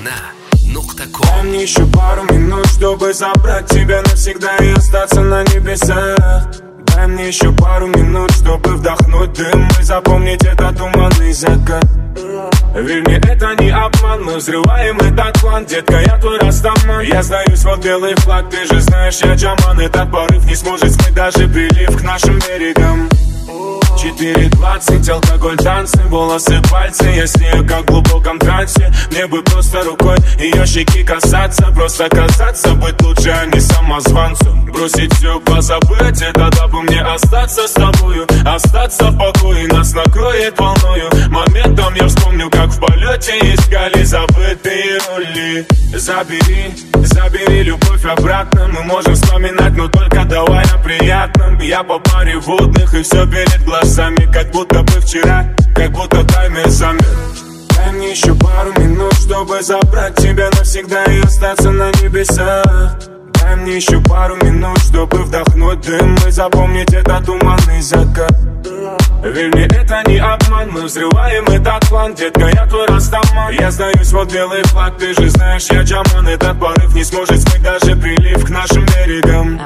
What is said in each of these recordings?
Дай мне еще пару минут, чтобы забрать тебя навсегда и остаться на небесах. Дай мне еще пару минут, чтобы вдохнуть дым и запомнить этот туманный закат. Верь мне, это не обман, мы взрываем этот план. Детка, я твой растаман. Я сдаюсь, вот белый флаг, ты же знаешь, я Джаман. Этот порыв не сможет смыть даже прилив к нашим берегам. 4:20, алкоголь, танцы, волосы, пальцы. Я с нею как в глубоком трансе. Мне бы просто рукой ее щеки касаться. Просто касаться, быть лучше, а не самозванцем. Бросить все, позабыть, это дабы мне остаться с тобою. Остаться в покое, нас накроет волною. Моментом я вспомню, как в полете искали забытые рули. Забери любовь обратно. Мы можем вспоминать, но только давай о приятном. Я по паре водных и все перед глазами, как будто бы вчера, как будто таймер замер. Дай мне еще пару минут, чтобы забрать тебя навсегда и остаться на небесах. Дай мне еще пару минут, чтобы вдохнуть дым и запомнить этот туманный закат. Верь мне, это не обман, мы взрываем этот план. Детка, я твой растаман. Я сдаюсь, вот белый флаг, ты же знаешь, я Джаман. Этот порыв не сможет смыть даже прилив к нашим берегам.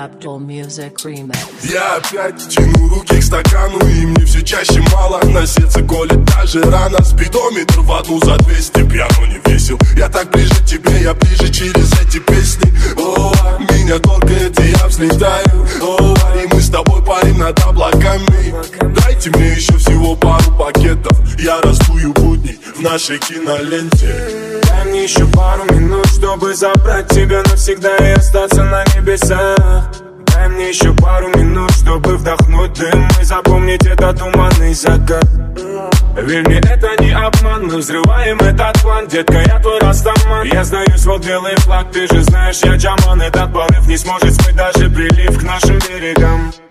Я опять тяну руки к стакану, и мне все чаще мало. На сердце колет даже рана. Спидометр в одну за 200, пьяну не весел. Я так ближе к тебе, я ближе через эти песни. О, меня торкает, и я взлетаю. О, и мы с тобой парим над облаками. Дайте мне еще всего пару пакетов. Я раздую будни в нашей киноленте. Дай мне еще пару минут, чтобы забрать тебя навсегда и остаться на небесах. Дай мне еще пару минут, чтобы вдохнуть дым и запомнить этот туманный закат. Верь мне, это не обман, мы взрываем этот план. Детка, я твой растаман. Я сдаюсь, вот белый флаг, ты же знаешь, я Джаман. Этот порыв не сможет смыть даже прилив к нашим берегам.